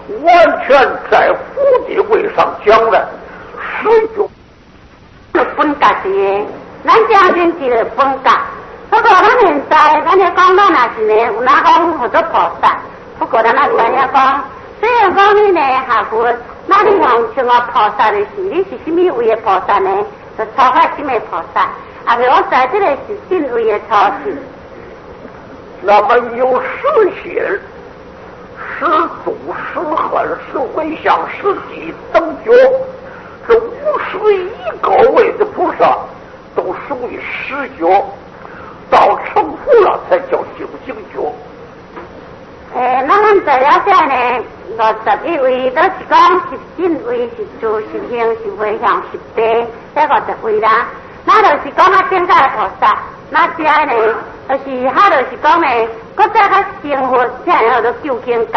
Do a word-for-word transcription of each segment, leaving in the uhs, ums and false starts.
完全在府地位上讲呢，始终是本格的，咱将军是本格。不过咱现在，咱咧讲，咱也是呢，有哪讲好多菩萨。不过咱也知影讲，虽然讲你呢学佛，那你讲像我菩萨的是，你是什么位的菩萨呢？就超发什么菩萨？啊，譬如我在这个是信位的超是。 那么有实心、实祖、实恨、实回向、实地等觉，这五十一个位的菩萨都属于实觉。到成佛了才叫究竟觉。 诶，咱咱在了这呢，六十一位都是讲是信位、是主、是行、是回向、是地，这五十位啦。那就是讲较顶界菩萨，那这呢，就是他就是讲呢，搁再较生活，这样叫做究竟觉。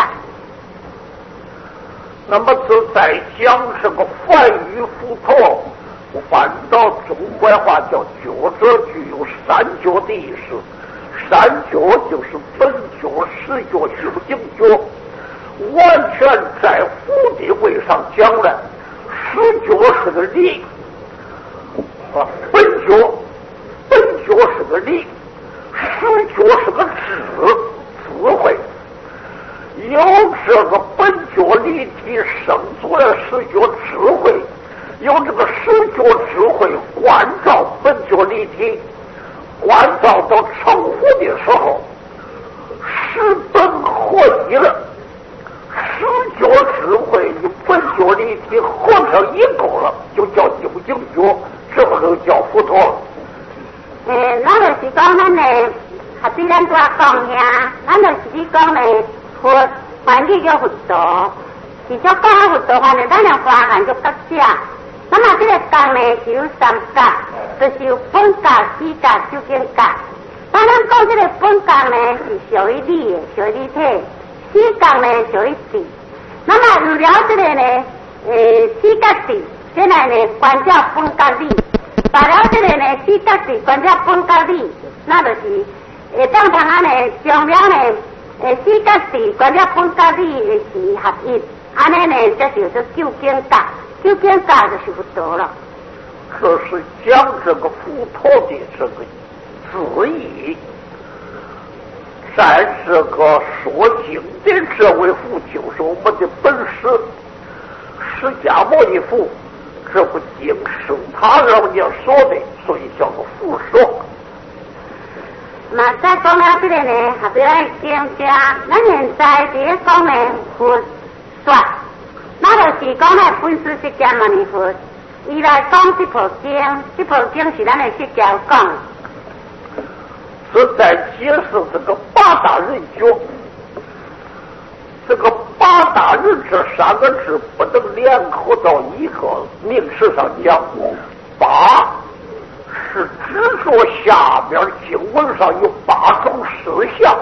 那么是在讲这个梵语佛陀。反倒中国话叫觉者具有三觉的意思，三觉就是本觉、实觉、究竟觉，完全在佛地位上讲呢。实觉是个理啊，本觉本觉是个理，实觉是个智智慧。有这个本觉理体生出了实觉智慧。有这个实觉智慧关照本觉理体，关照到成佛的时候，十本合一了，实觉智慧与本觉理体合成一构了，就叫究竟觉，这不就叫佛陀了？ 诶，咱就是讲咱呢，还比咱多讲呀，咱就是你讲呢，佛梵语叫佛陀，是说讲佛陀梵呢，咱用华汉叫格下。那么这个格呢是有三格，就是有本格、实格、究竟格。当咱讲这个本格呢是属于理的，属于理体；实格呢属于地。那么有了这个呢，呃，实格地，现在呢关照本格理；把了这个呢实格地关照本格理，那就是呃当堂啊呢将了呢呃实格地关照本格理的是合一，安尼呢这就叫究竟格。究竟觉就是不多了。 这是讲这个佛陀的这个字义，在这个说经的这位佛就是我们的本师释迦牟尼佛，这部经是他老人家说的，所以叫做佛说。 那再讲到这个呢，还不要经家，咱现在第一讲呢，佛说。那就是讲咱本师释迦牟尼佛，伊来讲这部经，这部经是咱的释迦讲的。 是在解释这个八大人觉，这个八大人这三个字不能联合到一个名词上讲。八是指说下面经文上有八种事项，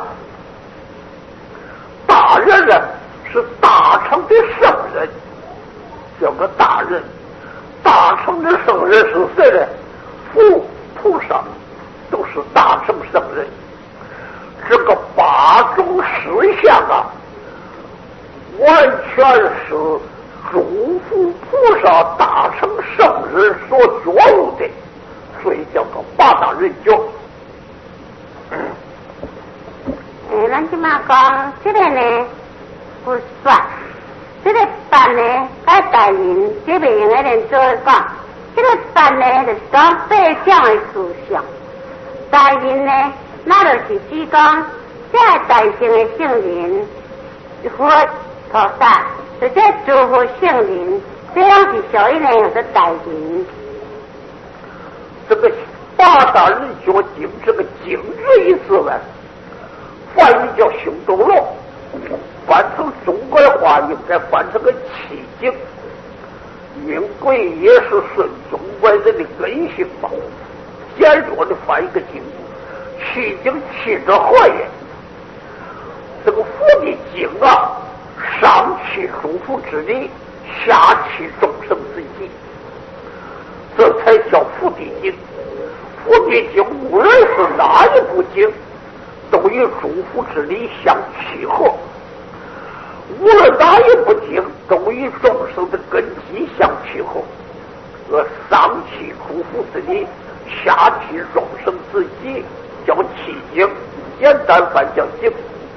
大人呢是大乘的圣人，叫个大人。大乘的圣人是谁呢？佛菩萨都是大乘圣人。这个八种事项啊，完全是诸佛菩萨大乘圣人所觉悟的，所以叫做八大人觉。 嗯，诶，咱即马讲这个呢，不算。这个办呢，该大人这边用个人做讲，这个办呢就是讲八项的事项。大人呢，那就是指讲这大乘的圣人，佛菩萨，这些诸佛圣人，这样是属于呢有个大人。 这个八大人觉经，这个经字一字呢，梵语叫修斗罗。翻成中国的话，应该翻成个七经，因为也是顺中国人的根性嘛。简弱的翻一个经，七经七者合也。这个佛的经啊，上契诸佛之理，下契众生之意，这才叫佛的经。佛的经无论是哪一部经，都与诸佛之理相契合。 无论哪一部经，都与众生的根基相契合。而上气苦苦之理，下气众生之己，叫气经，简单翻叫经。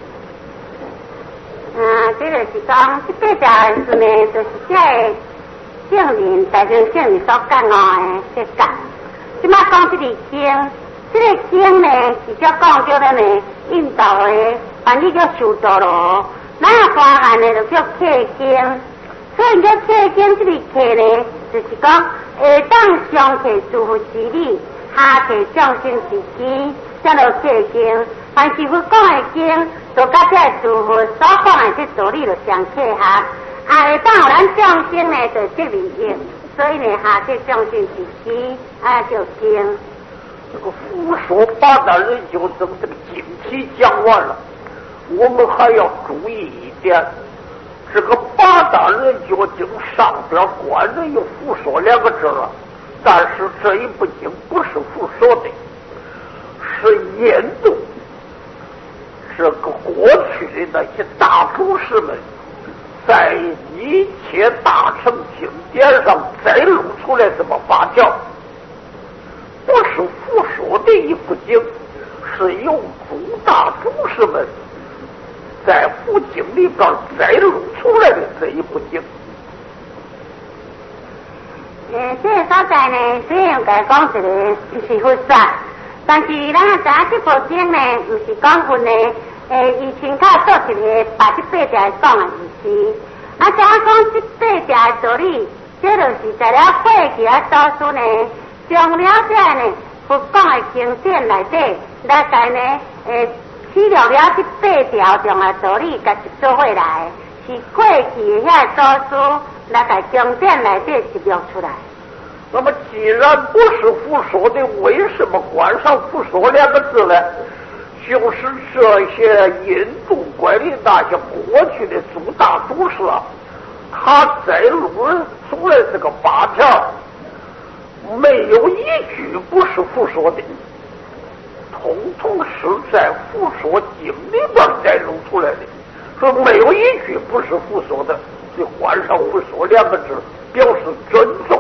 嗯，这个是讲这八条文字呢，就是这个圣人大众圣人所讲哦的这讲。即马讲这个经，这个经呢是叫讲叫咱呢印度的翻译叫修道罗，咱华汉呢就叫契经。所以叫契经这个契呢，就是讲下当上契诸佛之理，下契众生之机，叫做契经。凡是佛讲的经，都甲这诸佛所讲的这道理就相契合。啊，下当有咱众生呢，就这利益。所以呢，下这众生之机，啊叫经。 这个佛说八大人就等这个经题讲完了，我们还要注意一点。这个八大人觉经上边官人有佛说两个字了，但是这一部经不是佛说的，是印度这个过去的那些大祖师们在一切大乘经典上摘录出来这么八条，不是佛说的一部经，是由诸大祖师们在佛经里边摘录出来的这一部经。 呃，这个所在呢，虽然该讲一个是佛说，但是咱知影这部经呢，不是讲佛呢，诶，以前较做一个把这八条讲的意思。啊，怎样讲这八条的道理？这就是在了过去啊，祖师呢，将了这呢佛讲的经典内底，来在呢，诶。记录了这八条中的道理，甲一做伙来，是过去遐祖师来甲经典内底记录出来。 那么，既然不是佛说的，为什么冠上佛说两个字呢？就是这些印度怪的那些过去的诸大祖师啊，他摘录出来这个八条，没有一句不是佛说的。统统是在佛说经里边摘录出来的，说没有一句不是佛说的，就换上佛说两个字，表示尊重。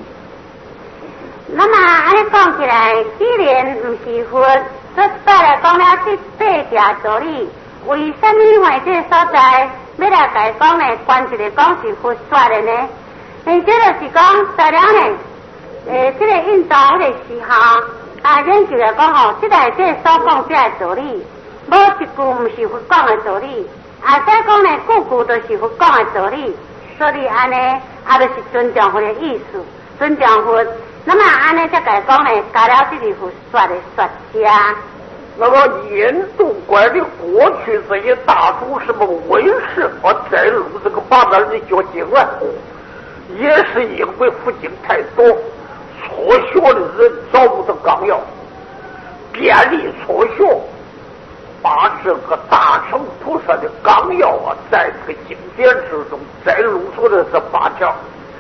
那么按讲起来，既然不是佛，说再来讲了这八条道理，为什么会这所在要来来讲呢？关一个讲是佛说的呢？诶，这就是讲在了呢，诶，这个印度这个时候。啊，研究来讲吼，这内底所讲这个道理，无一句唔是佛讲的道理，啊，再讲呢，句句都是佛讲的道理，所以安尼，啊，就是尊重佛的意思，尊重佛。那么安尼再来讲呢，加了这个佛说的说家。 那么印度怪的过去这些大祖师们为什么摘录这个八大人觉经啊？也是因为佛经太多。辍学的人找不到纲要，便利辍学，把这个大乘菩萨的纲要啊，在这个经典之中摘录出的这八条。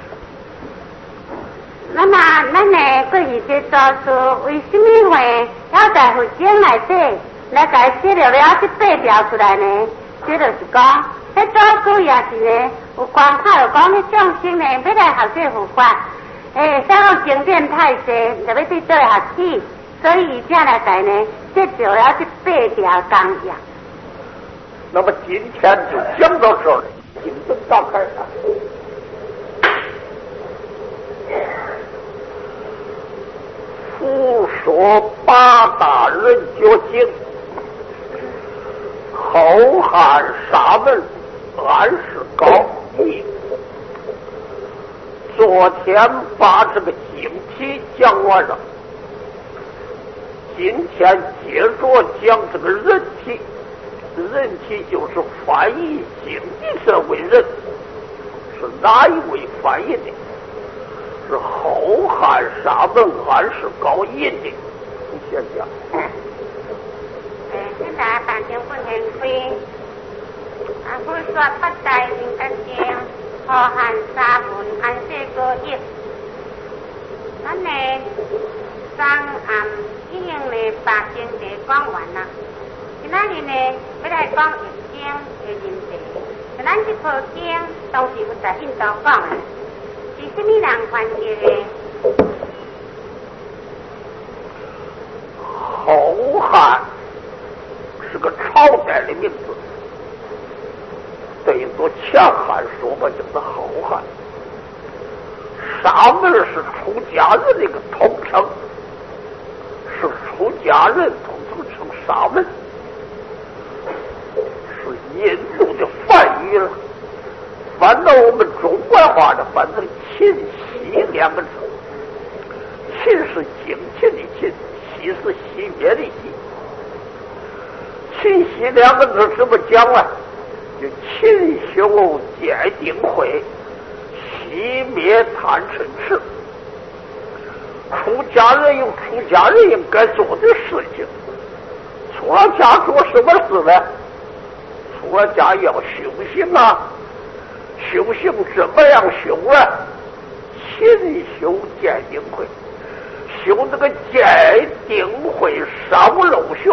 那么，咱呢，对于这祖师为什么会要在佛经内底来解写了了这八条出来呢？这就是讲，这祖师也是呢，有关卡有讲，你众生呢，要来学这佛法。诶，像讲经典太多，就要对对学起，所以这样来讲呢，这就要去八条纲要。 那么今天就讲到这儿了，经文打开了。佛说八大人觉经，后汉沙门安世高译。昨天把这个经题讲完了，今天接着讲这个人题。人题就是翻译经的这位人，是哪一位翻译的？是后汉沙门安世高译的。你先讲。 嗯，现在版经不能亏，啊，不说八大人觉经。后汉沙门安世高译，咱呢上暗已经呢把经题讲完啦。今仔日呢要来讲易经的人题，今仔咱这部经都是有在印度讲的，是什么人翻译的？ 后汉是个朝代的名字，对做强汉说吧，就是后汉。沙门是出家人的一个统称，是出家人统称称沙门，是印度的梵语了。翻到我们中国话的，翻成秦西两个字。秦是精勤的勤，西是熄灭的熄。秦西两个字怎么讲啊？就勤修戒定慧，熄灭贪嗔痴。出家人有出家人应该做的事情。出了家做什么事呢？出了家要修行啊！修行怎么样修呢？勤修戒定慧，修这个戒定慧上漏学，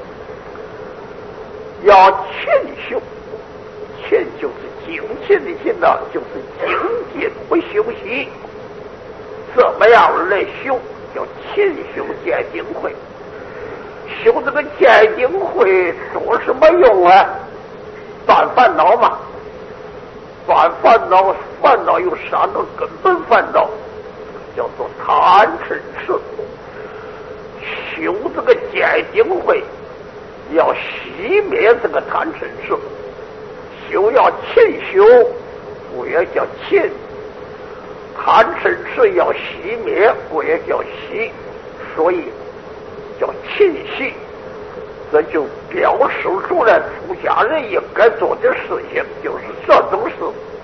要勤修。勤就是精勤的勤呢，就是精进不休息。怎么样来修？叫勤修戒定慧。修这个戒定慧做什么用啊？断烦恼嘛。断烦恼，烦恼有三个根本烦恼，叫做贪嗔痴。修这个戒定慧，要熄灭这个贪嗔痴。修要勤修，故也叫勤；贪嗔痴要熄灭，故也叫熄。所以叫勤息。这就表示出来出家人应该做的事情，就是这种事。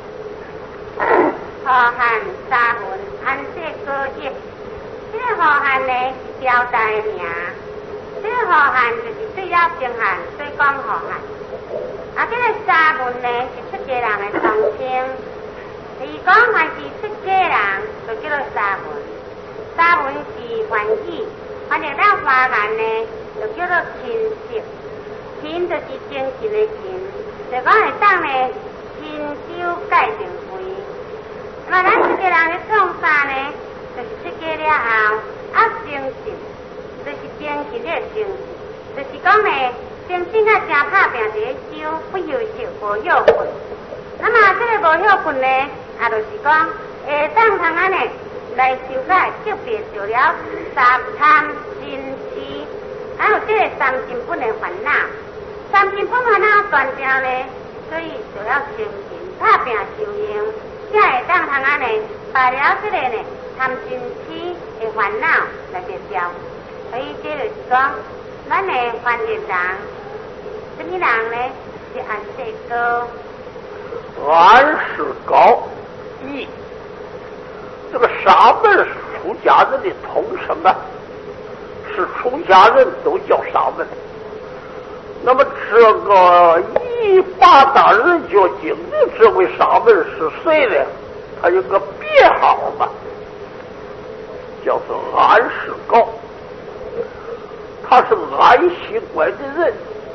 好汉沙文安这个业，这个好汉呢是表代名，这个好汉就是最要精汉，最讲好汉。啊，这个沙文呢是出家人的统称，是讲凡是出家人就叫做沙文。沙文是梵语，翻译到华文呢就叫做勤修。勤就是精勤的勤，就讲会当呢勤修戒定慧。那咱出家人咧创啥呢？就是出家了后要精进，就是精进咧精进，就是讲呢。精神啊，正打拼伫咧修，不休息，无休困。那么这个无休困呢，也就是讲，会当通安尼来修改，特别做了三贪、嗔、痴，还有这个三根本的烦恼。三根本烦恼断掉呢，所以就要精进打拼修行，才会当通安尼把了这个呢贪、嗔、痴的烦恼来灭掉。所以这就是讲。咱的凡人人，什么人呢？是安世高。 安世高义，这个沙门是出家人的统称啊，是出家人都叫沙门。那么这个一八大人觉经的这位沙门是谁呢？他有个别号吧，叫做安世高。他是安息观的人，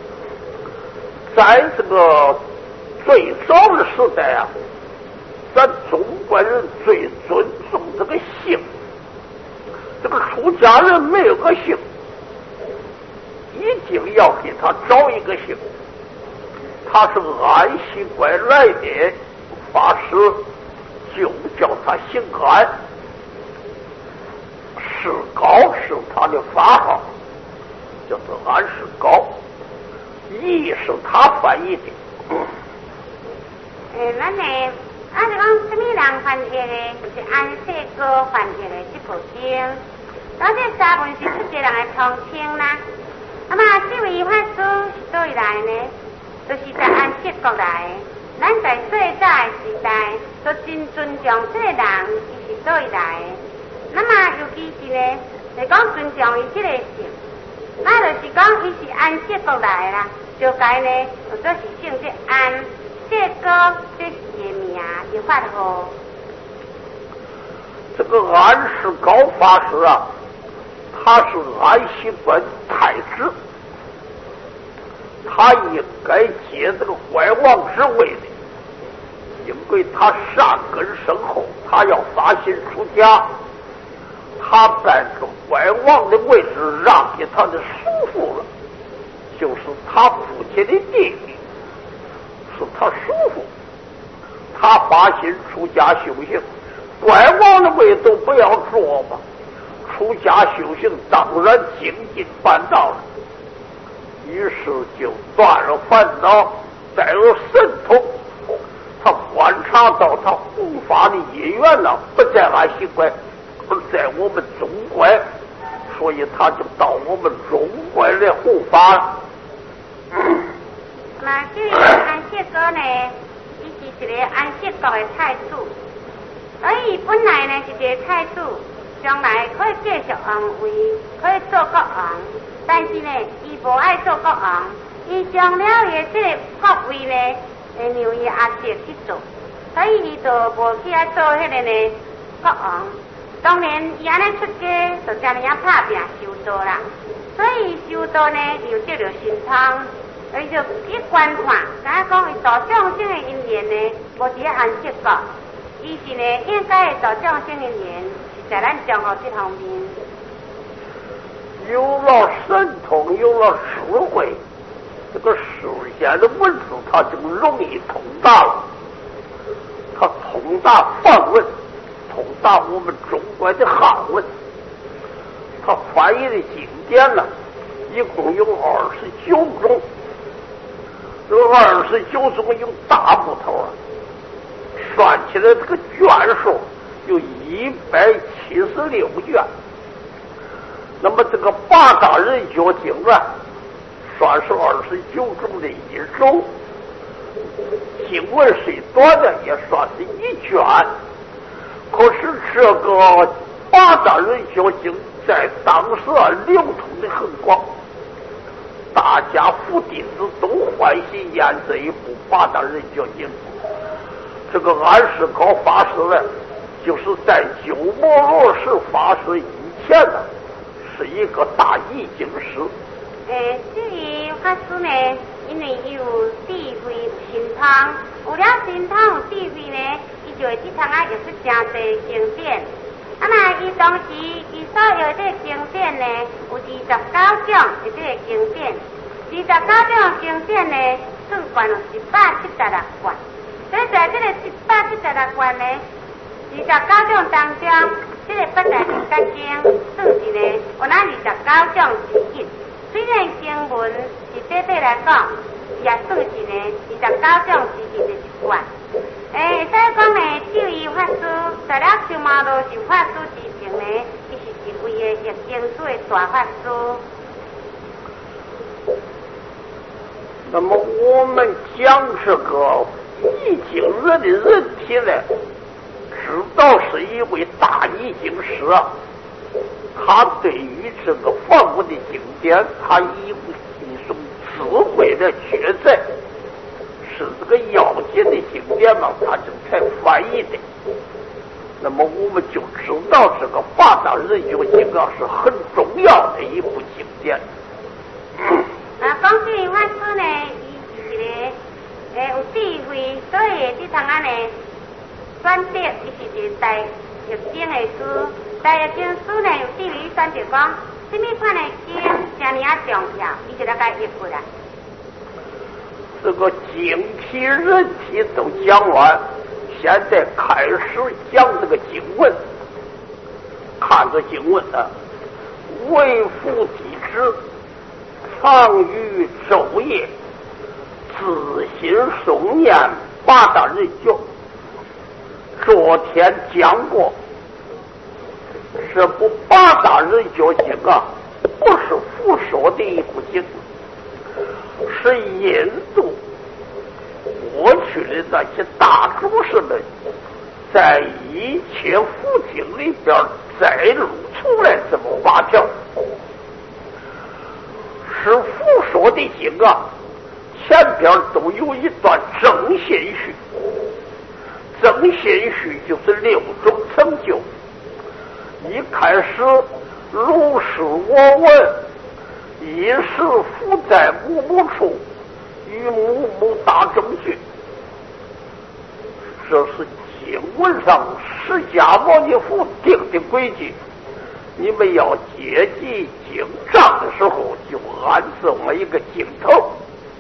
在这个最早的时代啊，咱中国人最尊重这个姓，这个出家人没有个姓，一定要给他找一个姓。他是安息观来的法师，就叫他姓安，世高是他的法号。叫做安世高，义是他翻译的。 诶，咱呢，啊是讲什么人翻译的？就是安世高翻译的这部经。咱这沙文是出家人的统称啦。那么这位法师是倒位来呢？就是在安息国来的。咱在最早的时代，都真尊重这个人，伊是倒位来的。那么尤其是呢，就讲尊重伊这个姓。那就是讲，伊是安息国来的啦，就该呢，或者是姓这安，这个这是伊名，伊法号。 这个安世高法师啊，他是安息观太子，他应该接这个怀王之位的。 为他善根深厚，他要发心出家，他在这个拐王的位置让给他的叔父了，就是他父亲的弟弟，是他叔父。他发心出家修行，拐王的位都不要做吧，出家修行当然精进办道了。于是就断了烦恼，再有神通。他观察到他护法的因缘了，不在俺西拐，而在我们中拐，所以他就到我们中拐来护法了。 那这个安息国呢，伊是一个安息国的太子，所以本来呢是一个太子，将来可以继续王位，可以做国王，但是呢，伊无爱做国王，伊将了伊的这个国位呢。让伊阿姐去做，所以伊就无去爱做迄个呢国王。当然，伊安尼出家，就遮尔啊拍拼修道啦。所以修道呢，又得着神通，所以就去观看，敢讲伊大众生的因缘呢，无伫咧安息国，伊是呢应该大众生因缘是在咱中国这方面。 有了神通，有了智慧。这个世间的文字他就容易通达了，他通达梵文，通达我们中国的汉文，他翻译的经典呢，一共有二十九种，这二十九种有大部头啊，算起来这个卷数有一百七十六卷。那么这个八大人觉经啊，算是二十九种的一种，经文虽短的，也算是一卷。可是这个八大人觉经在当时啊流通的很广，大家佛弟子都欢喜研这一部八大人觉经。这个安世高法师呢，就是在鸠摩罗什法师以前呢，是一个大译经师。 诶，至于法师呢，因为伊有智慧神通，有了神通有智慧呢，伊就会去通啊用出真侪经典。啊那伊当时伊所有这经典呢，有二十九种的这个经典，二十九种经典呢，总共有一百七十六卷。所以在这个一百七十六卷呢，二十九种当中，这个八大人觉经算是呢，有那二十九种之一。虽然经文是短短来讲，也算是呢二十九种之一的一卷。诶，所以讲呢，就以法师在了鸠摩罗什法师之前呢，伊是一位的译经书的大法师。 那么我们讲这个译经人的人体呢，知道是一位大译经师啊。他对于这个梵文的经典，他以一种智慧的抉择，是这个要紧的经典嘛，他就才翻译的。那么我们就知道这个八大人觉经啊是很重要的一部经典。 啊，讲这个法师呢，伊是一个诶有智慧，所以这通啊呢，选择伊是一个大译经的书。大译经书呢，有智慧选择讲，什么款的经这么啊重要，伊就来甲译过来。 这个经体人体都讲完，现在开始讲这个经文。看着经文啊，为父体之，常于昼夜，自心诵念八大人觉。昨天讲过。这部八大人觉经啊，不是佛说的一部经，是印度过去的那些大祖师们在一切佛经里边摘录出来这么八条，是佛说的经啊。前边都有一段正信序，正信序就是六种成就。一开始如是我闻，一时伏在母母处，与母母大正句。 这是经文上释迦牟尼佛定的规矩，你们要接济经章的时候就按这么一个经头。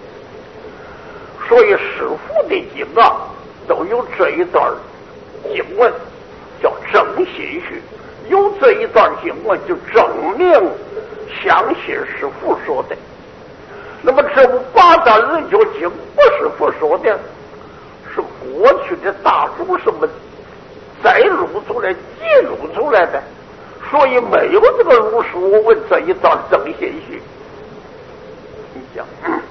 所以师父的经啊都有这一段经文叫正心序，有这一段经文就证明相信师父说的。那么这部八大人觉经不是师父说的，是过去的大祖师们再录出来记录出来的，所以没有这个如实我问这一段正心序。你讲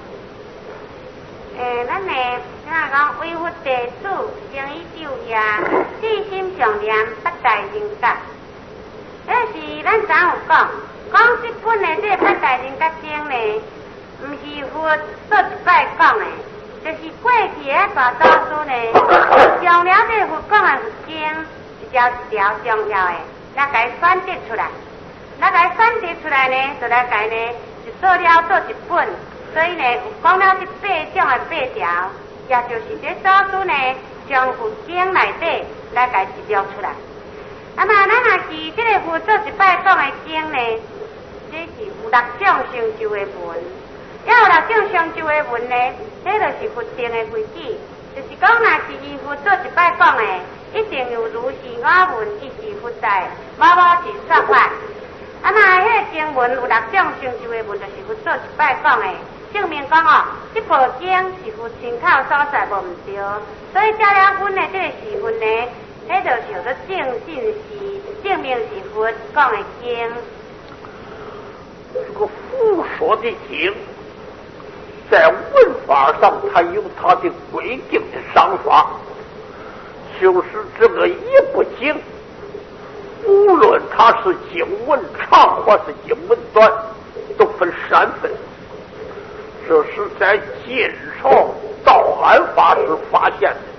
诶，咱呢，咱讲维护地主，精以就业，至心上念八大人格。迄是咱怎有讲？讲这本的这八大人格经呢，唔是佛做一摆讲的，就是过去的大祖师呢，上了这佛讲的佛经，一条一条重要的，来甲伊选择出来，来甲伊选择出来呢，就来甲伊呢，就做了做一本。所以呢，有讲了这八种的八条，也就是这祖师呢，将佛经内底来甲伊记录出来。那么，咱若是这个佛做一摆讲的经呢，这是有六种成就的文。要有六种成就的文呢，这就是佛定的规矩，就是讲，若是依佛做一摆讲的，一定有如是我闻，一是佛在，某某是说法。那么，迄个经文有六种成就的文，就是佛做一摆讲的。证明讲哦，这部经是佛亲口所在，无唔对，所以照了阮的这个时分呢，迄就叫做正信是，证明是佛讲的经。 这个佛说的经，在文法上它有它的规定的赏法，就是这个一部经，无论它是经文长或是经文短，都分三分。这是在晋朝道安法师发现的，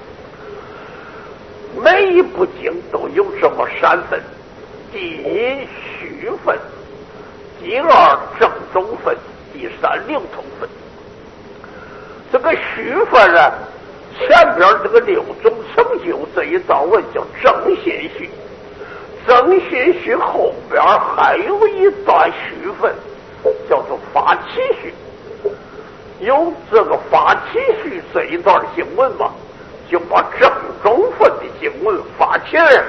每一部经都有这么三分：第一虚分，第二正中分，第三灵通分。这个虚分呢，前边这个六种成就这一道文叫正心虚，正心虚后边还有一段虚分，叫做发起虚。有这个发起序这一段经文嘛，就把正中分的经文发起来了。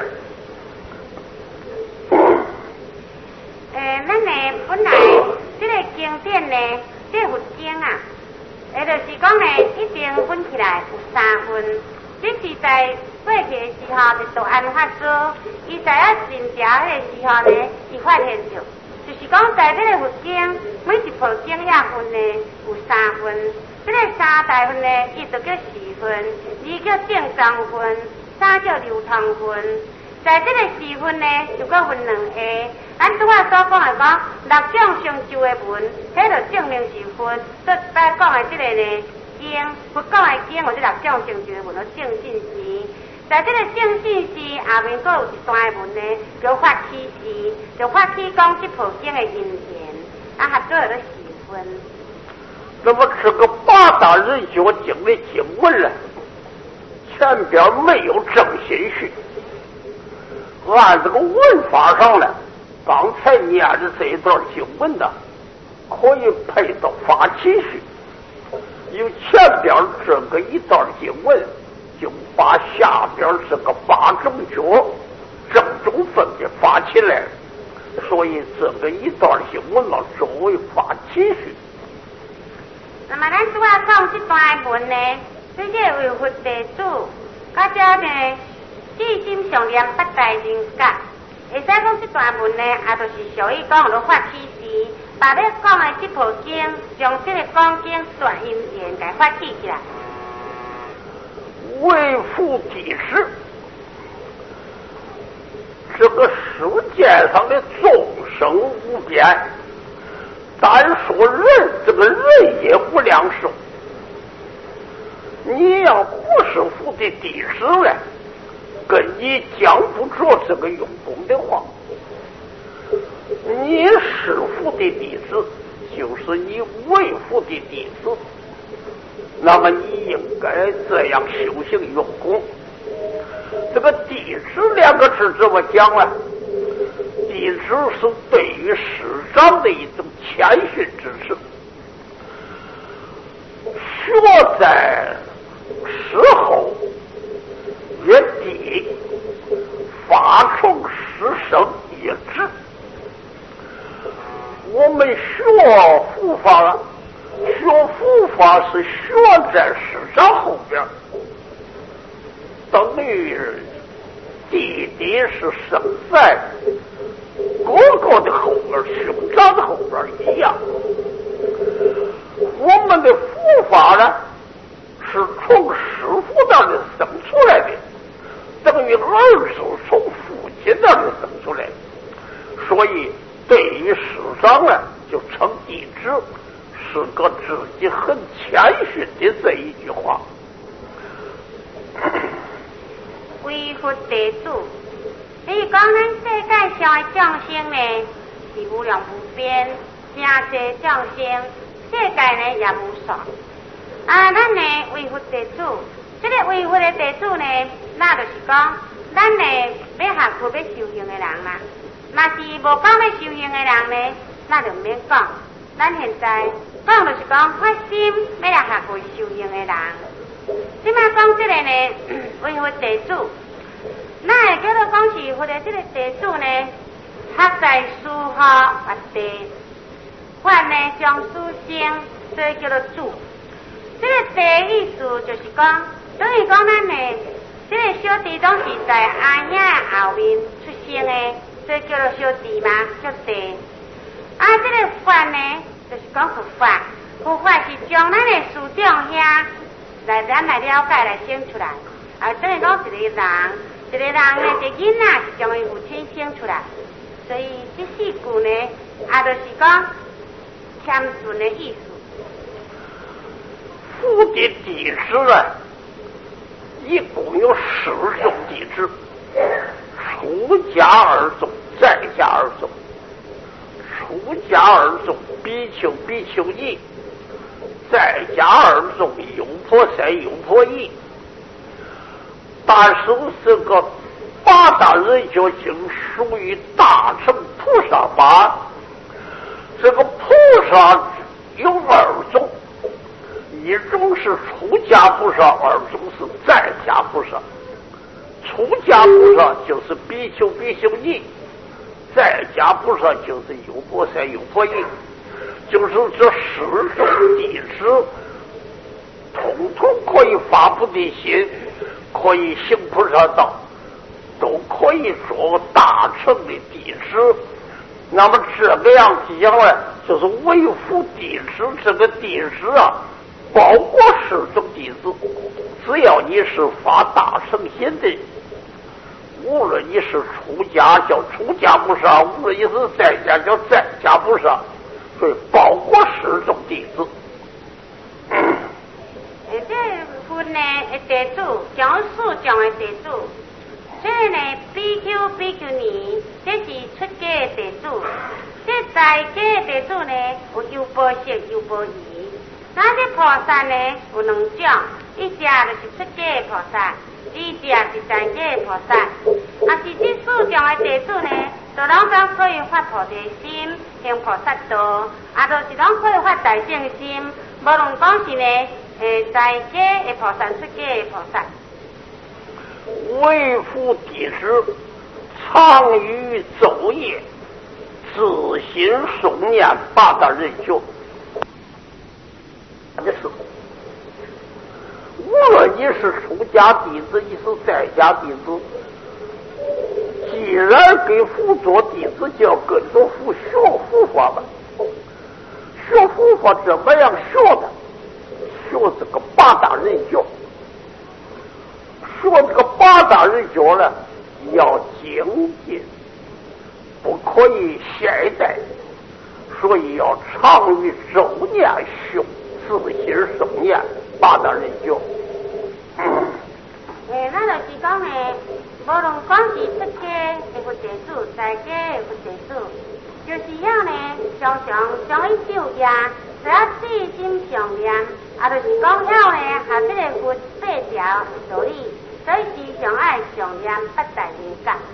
诶，咱呢本来这个经典呢，这佛经啊，诶，就是讲呢，一定分起来有三分。这是在过去的时候，就道安法师，伊在啊神调迄个时候呢，伊发现着。就是讲，在这个佛经，每一部经也分呢有三分，这个三大分呢，伊就叫四分，二叫正章分，三叫流通分。在这个四分呢，就搁分两下。咱拄仔所讲的讲六种成就的文，迄就证明是佛做一摆讲的这个呢经，佛讲的经有这六种成就的文，叫正信时。在这个正信时下面，阁有一段文呢，叫发起时，就发起讲这部经的因缘，啊，合做了四分。 那么这个八大人觉经的经文呢，前边没有正心序，按这个文法上呢，刚才念的这一段经文呢，可以配到发起序，有前边这个一段经文。就把下边这个八正觉正中分给发起来，所以这个一段经文嘛，作为发起序。 那么咱主要讲这段文呢，这个为佛地主，甲这呢至心上念八大人格，会使讲这段文呢，也就是属于讲了发起时，把要讲的这部经，将这个讲经转因缘给发起起来。 为复地势，这个世界上的众生无边，单说人，这个人也无量寿。你要不是复的地势呢，跟你讲不着这个用功的话。你是复的弟子，就是你为复的弟子。那么你应该这样修行用功， 个是这么讲了，地址是对于师长的一种谦逊之事。学在时候也地发从师生一致。我们学佛法了，学佛法是学在师长后边，等于弟弟是生在哥哥的后边，兄长的后边一样。我们的佛法呢，是从师傅那里生出来的，等于儿子从父亲那里生出来的，所以对于师长呢，就称弟子，是个自己很谦逊的这一句话。 为佛地主，你讲咱世界上的众生呢，是无量无边，真济众生，世界呢也无数。啊，咱呢为佛地主，这个为佛的地主呢，那就是讲，咱呢要下课要修行的人啦。若是无讲要修行的人呢，那就唔免讲。咱现在讲就是讲发心要来下课修行的人。即摆讲这个呢，为佛地主，那会叫做讲是佛的这个地主呢，学在书学或地，法呢将书生，所以叫做主。这个地意思就是讲，等于讲咱呢，这个小弟拢是在阿爷后面出生的，所以叫做小弟嘛，叫地。啊，这个法呢，就是讲佛法，佛法是将咱的师长兄来咱来了解来生出来，啊，等于讲一个人，一个人呢，一个囡仔是将伊父亲生出来，所以这四句呢，也就是讲谦顺的意思。 佛的弟子呢，一共有十种弟子，出家二种，在家二种。出家二种，比丘、比丘尼；在家二种，优婆塞、优婆夷。但是这个八大人觉经属于大乘菩萨法，这个菩萨有二种，一种是出家菩萨，二种是在家菩萨。出家菩萨就是比丘、比丘尼。在家菩萨就是优婆塞、优婆夷，就是这十种弟子，统统可以发菩提心，可以行菩萨道，都可以做大乘的弟子。那么这个样子讲呢，就是维护弟子，这个弟子啊，包括十种弟子，只要你是发大乘心的。无论你是出家叫出家菩萨，无论你是在家叫在家菩萨，所以包括十种弟子。 而这分呢，地主讲四种的地主，这呢比丘、比丘尼，这是出家的地主；这在家的地主呢，有优婆塞、优婆夷。那这菩萨呢，有两种，一只就是出家的菩萨。一只是在家的菩萨，啊是这四种的地主呢，就拢讲可以发菩提心，行菩萨道，啊就是拢可以发大乘心，无论讲是呢，诶在家的菩萨、出家的菩萨。 为父弟子，常于昼夜，自行诵念八大人觉。这是。无论你是出家弟子，你是在家弟子，既然给佛做弟子，就要跟着佛学佛法吧。学佛法怎么样学的？学这个八大人觉。学这个八大人觉呢，要精进，不可以懈怠，所以要常于昼念修，自心诵念八大人觉。 诶，咱就是讲诶，无论讲是出家的佛地主，在家的佛地主，就是要呢常常将伊守业，就要细心常念，啊，就是讲要呢学这个佛八条道理，所以时常爱常念八大人觉。